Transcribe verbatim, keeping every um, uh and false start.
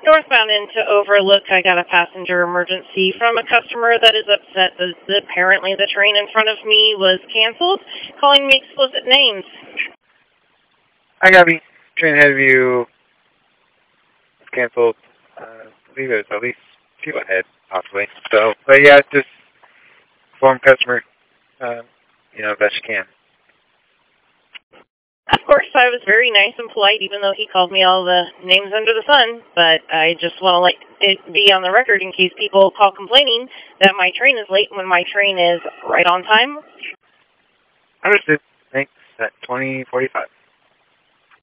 Northbound into Overlook, I got a passenger emergency from a customer that is upset that apparently the train in front of me was canceled, calling me explicit names. I got me. Train ahead of you canceled. Uh, I believe it was at least two ahead, possibly. So, but yeah, just inform customer, uh, you know, best you can. Of course, I was very nice and polite, even though he called me all the names under the sun, but I just want to let it be on the record in case people call complaining that my train is late when my train is right on time. Understood. Thanks. At twenty forty-five.